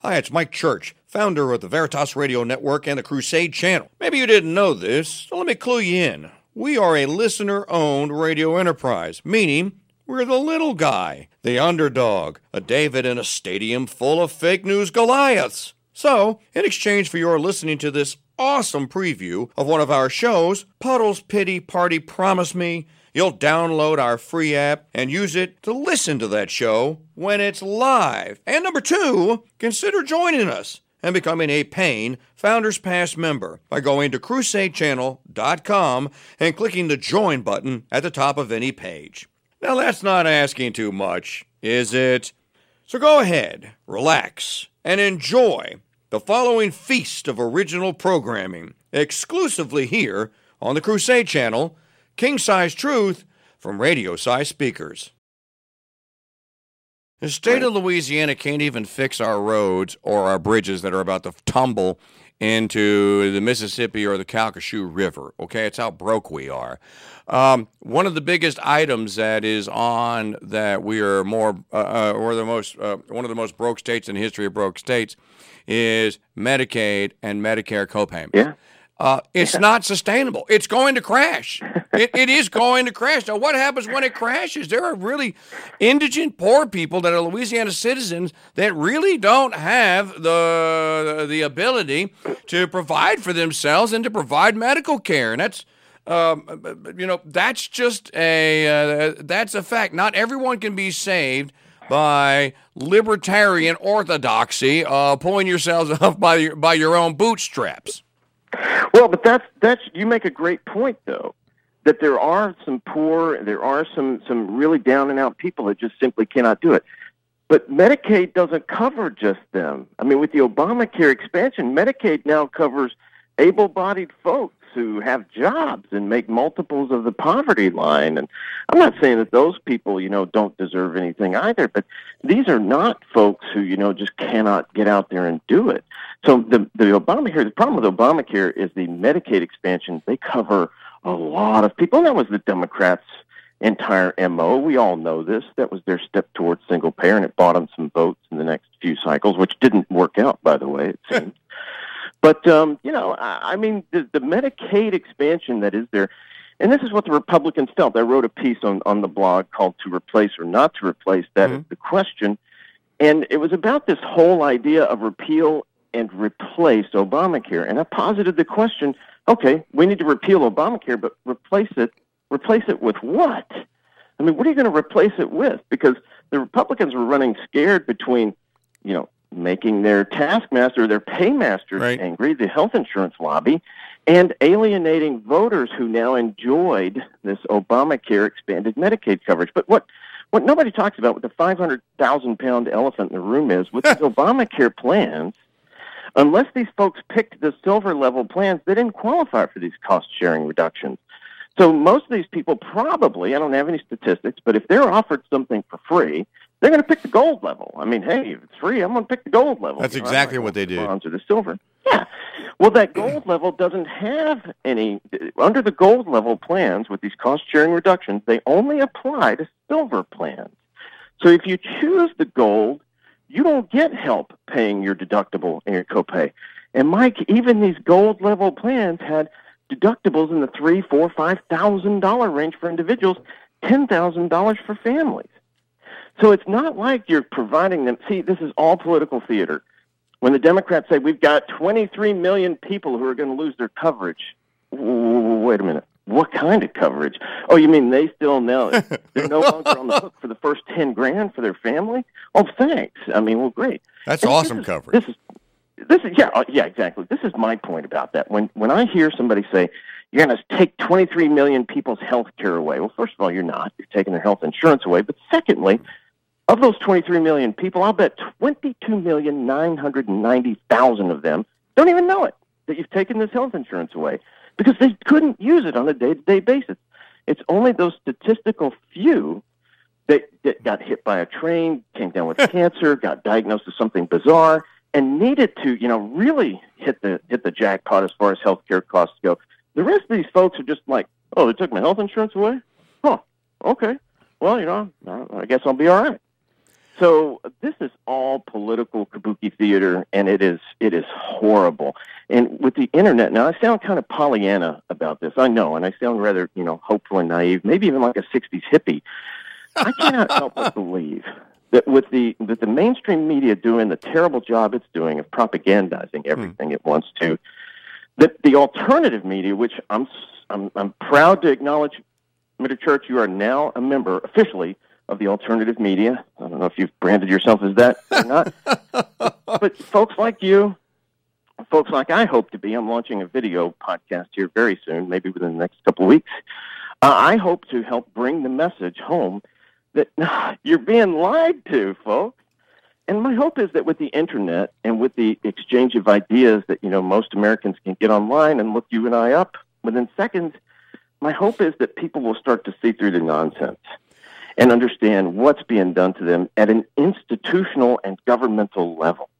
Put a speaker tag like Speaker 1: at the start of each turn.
Speaker 1: Hi, it's Mike Church, founder of the Veritas Radio Network and the Crusade Channel. Maybe you didn't know this, so let me clue you in. We are a listener-owned radio enterprise, meaning we're the little guy, the underdog, a David in a stadium full of fake news Goliaths. So, in exchange for your listening to this awesome preview of one of our shows, Puddle's Pity Party Promise Me, you'll download our free app and use it to listen to that show when it's live. And number two, consider joining us and becoming a paying Founders Pass member by going to crusadechannel.com and clicking the join button at the top of any page. Now that's not asking too much, is it? So go ahead, relax, and enjoy the following feast of original programming exclusively here on the Crusade Channel, King-Size Truth from radio-size speakers. The state of Louisiana can't even fix our roads or our bridges that are about to tumble into the Mississippi or the Calcasieu River. Okay, it's how broke we are. One of the biggest items that is on that we are one of the most broke states in the history of broke states is Medicaid and Medicare copayment.
Speaker 2: Yeah.
Speaker 1: It's not sustainable. It's going to crash. It is going to crash. Now, what happens when it crashes? There are really indigent, poor people that are Louisiana citizens that really don't have the ability to provide for themselves and to provide medical care. And that's, that's just that's a fact. Not everyone can be saved by libertarian orthodoxy, pulling yourselves up by your own bootstraps.
Speaker 2: Well, but that's you make a great point, though, that there are some poor, there are some really down and out people that just simply cannot do it. But Medicaid doesn't cover just them. I mean, with the Obamacare expansion, Medicaid now covers able-bodied folks who have jobs and make multiples of the poverty line. And I'm not saying that those people, don't deserve anything either, but these are not folks who, just cannot get out there and do it. So the Obamacare, the problem with Obamacare is the Medicaid expansion. They cover a lot of people. And that was the Democrats' entire MO. We all know this. That was their step towards single payer, and it bought them some votes in the next few cycles, which didn't work out, by the way, it seems. But, the Medicaid expansion that is there, and this is what the Republicans felt. I wrote a piece on the blog called To Replace or Not to Replace. That is the question. And it was about this whole idea of repeal and replace Obamacare. And I posited the question, okay, we need to repeal Obamacare, but replace it with what? I mean, what are you going to replace it with? Because the Republicans were running scared between, making their taskmaster, their paymasters angry, the health insurance lobby, and alienating voters who now enjoyed this Obamacare expanded Medicaid coverage. But what nobody talks about, what the 500,000-pound elephant in the room is, with these Obamacare plans, unless these folks picked the silver level plans, they didn't qualify for these cost-sharing reductions. So most of these people probably, I don't have any statistics, but if they're offered something for free, they're going to pick the gold level. I mean, hey, if it's free, I'm going to pick the gold level.
Speaker 1: That's exactly what they did.
Speaker 2: The bronze or the silver. Yeah. Well, that gold level doesn't have any, under the gold level plans with these cost-sharing reductions, they only apply to silver plans. So if you choose the gold, you don't get help paying your deductible and your copay. And Mike, even these gold level plans had deductibles in the $3,000, $4,000, $5,000 range for individuals, $10,000 for families. So it's not like you're providing them. See, this is all political theater. When the Democrats say we've got 23 million people who are going to lose their coverage, wait a minute. What kind of coverage? Oh, you mean they still know they're no longer on the hook for the first $10,000 for their family? Oh, thanks. I mean, well, great.
Speaker 1: That's awesome coverage.
Speaker 2: This is yeah, exactly. This is my point about that. When I hear somebody say you're going to take 23 million people's health care away, well, first of all, you're not. You're taking their health insurance away. But secondly, of those 23 million people, I'll bet 22,990,000 of them don't even know it, that you've taken this health insurance away, because they couldn't use it on a day-to-day basis. It's only those statistical few that got hit by a train, came down with cancer, got diagnosed with something bizarre, and needed to, really hit the jackpot as far as healthcare costs go. The rest of these folks are just like, oh, they took my health insurance away? Huh, okay. Well, I guess I'll be all right. So this is all political kabuki theater, and it is horrible. And with the internet, now I sound kind of Pollyanna about this, I know, and I sound rather, hopeful and naive, maybe even like a 60s hippie. I cannot help but believe that with the mainstream media doing the terrible job it's doing of propagandizing everything it wants to, that the alternative media, which I'm proud to acknowledge, Mr. Church, you are now a member officially of the alternative media. I don't know if you've branded yourself as that or not, but folks like you, folks like I hope to be, I'm launching a video podcast here very soon, maybe within the next couple of weeks. I hope to help bring the message home that you're being lied to, folks. And my hope is that with the internet and with the exchange of ideas that, most Americans can get online and look you and I up within seconds, my hope is that people will start to see through the nonsense and understand what's being done to them at an institutional and governmental level.